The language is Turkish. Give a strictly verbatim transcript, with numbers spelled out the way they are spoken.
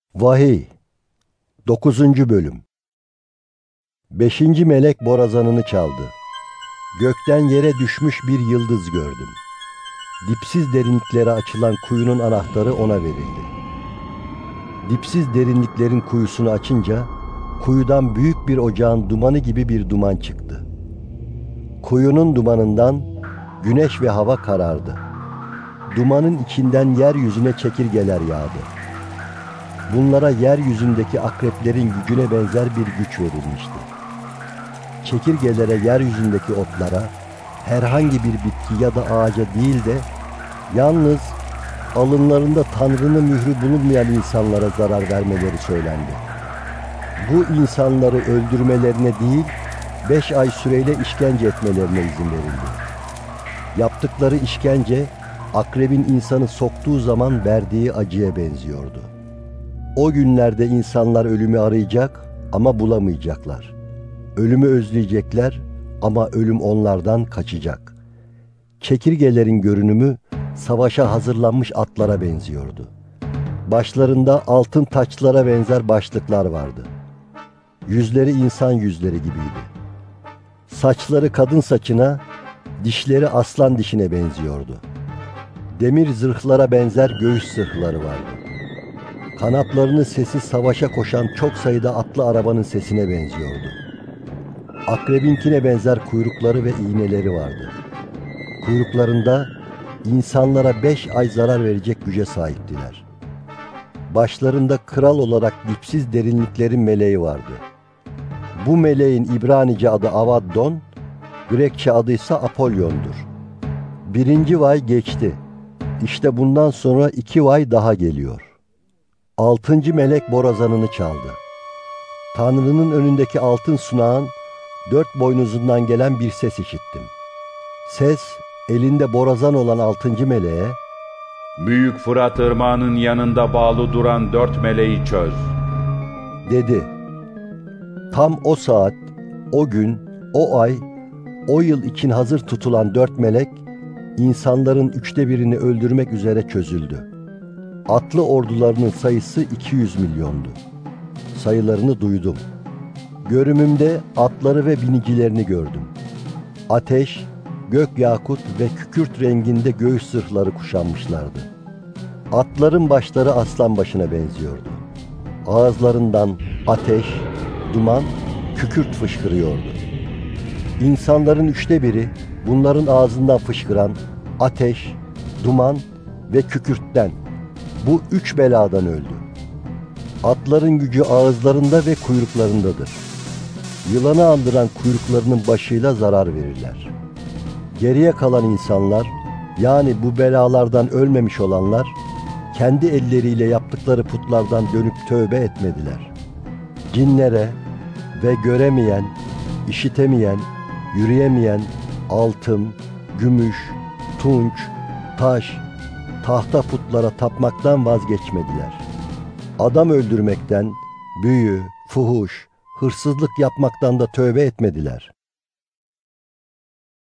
Vahiy dokuzuncu Bölüm. Beşinci melek borazanını çaldı. Gökten yere düşmüş bir yıldız gördüm. Dipsiz derinliklere açılan kuyunun anahtarı ona verildi. Dipsiz derinliklerin kuyusunu açınca, kuyudan büyük bir ocağın dumanı gibi bir duman çıktı. Kuyunun dumanından güneş ve hava karardı. Dumanın içinden yeryüzüne çekirgeler yağdı. Bunlara yeryüzündeki akreplerin gücüne benzer bir güç verilmişti. Çekirgelere yeryüzündeki otlara, herhangi bir bitki ya da ağaca değil de, yalnız alınlarında Tanrı'nın mührü bulunmayan insanlara zarar vermeleri söylendi. Bu insanları öldürmelerine değil, beş ay süreyle işkence etmelerine izin verildi. Yaptıkları işkence, akrebin insanı soktuğu zaman verdiği acıya benziyordu. O günlerde insanlar ölümü arayacak ama bulamayacaklar. Ölümü özleyecekler ama ölüm onlardan kaçacak. Çekirgelerin görünümü savaşa hazırlanmış atlara benziyordu. Başlarında altın taçlara benzer başlıklar vardı. Yüzleri insan yüzleri gibiydi. Saçları kadın saçına, dişleri aslan dişine benziyordu. Demir zırhlara benzer göğüs zırhları vardı. Kanatlarının sesi savaşa koşan çok sayıda atlı arabanın sesine benziyordu. Akrebinkine benzer kuyrukları ve iğneleri vardı. Kuyruklarında insanlara beş ay zarar verecek güce sahiptiler. Başlarında kral olarak dipsiz derinliklerin meleği vardı. Bu meleğin İbranice adı Avaddon, Grekçe adı ise Apollon'dur. Birinci vay geçti. İşte bundan sonra iki vay daha geliyor. Altıncı melek borazanını çaldı. Tanrı'nın önündeki altın sunağın dört boynuzundan gelen bir ses işittim. Ses, elinde borazan olan altıncı meleğe, "Büyük Fırat Irmağı'nın yanında bağlı duran dört meleği çöz," dedi. Tam o saat, o gün, o ay, o yıl için hazır tutulan dört melek, insanların üçte birini öldürmek üzere çözüldü. Atlı ordularının sayısı iki yüz milyondu. Sayılarını duydum. Görümümde atları ve binicilerini gördüm. Ateş, gök yakut ve kükürt renginde göğüs zırhları kuşanmışlardı. Atların başları aslan başına benziyordu. Ağızlarından ateş, duman, kükürt fışkırıyordu. İnsanların üçte biri bunların ağzından fışkıran ateş, duman ve kükürtten, bu üç beladan öldü. Atların gücü ağızlarında ve kuyruklarındadır. Yılanı andıran kuyruklarının başıyla zarar verirler. Geriye kalan insanlar, yani bu belalardan ölmemiş olanlar, kendi elleriyle yaptıkları putlardan dönüp tövbe etmediler. Cinlere ve göremeyen, işitemeyen, yürüyemeyen altın, gümüş, tunç, taş, tahta putlara tapmaktan vazgeçmediler. Adam öldürmekten, büyü, fuhuş, hırsızlık yapmaktan da tövbe etmediler.